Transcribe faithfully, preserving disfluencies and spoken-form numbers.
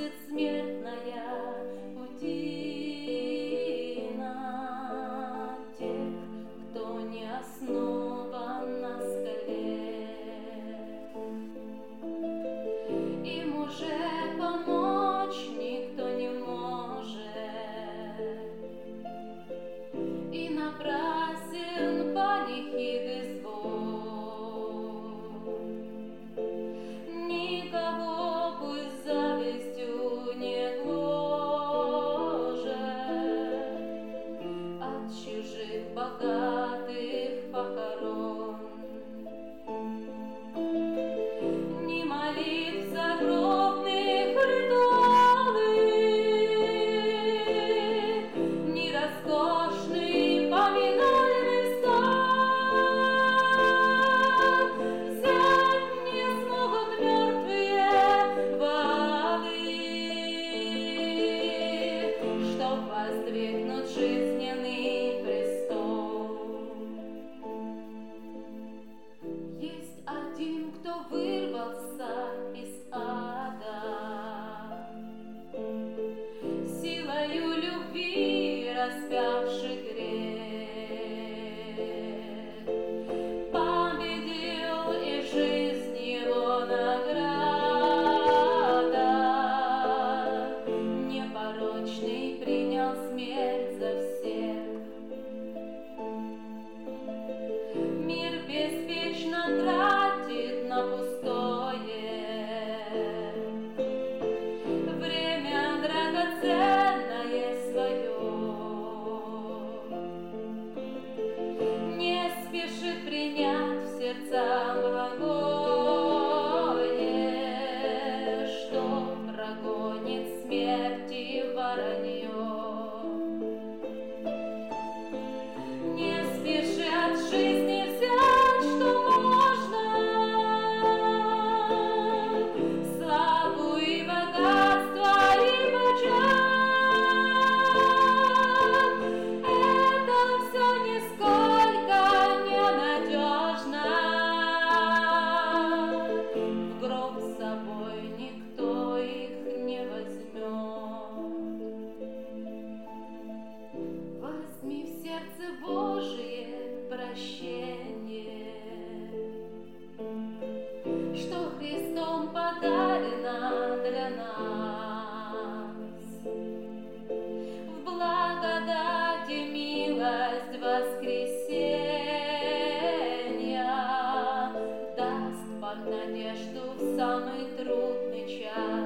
предсмертная путина тех, кто не основан на скале. Им уже помочь никто не может, и напрасен панихид и звон. Никого пусть завистью не гложет от чужих богатых похорон. Ни молитв загробных ритуалы, ни роскошный поминальный стол взять не смогут мертвые валы, чтоб воздвигнуть жизненный престол. Есть один, кто вырвался из ада, силою любви распявший грех, победил, и жизнь его награда. Непорочный принял смерть за всех. Мир беспечно тратит на пустое время драгоценное свое, не спешит принять в сердца благое, что прогонит смерти воронье. Не спеши от жизни взять, что можно, славу и богатство, и почет. Это все нисколько не надежно. В гроб с собой никто их не возьмет. Возьми в сердце Божие прощение, что Христом подарено для нас. В благодати милость воскресения даст под надежду в самый трудный час.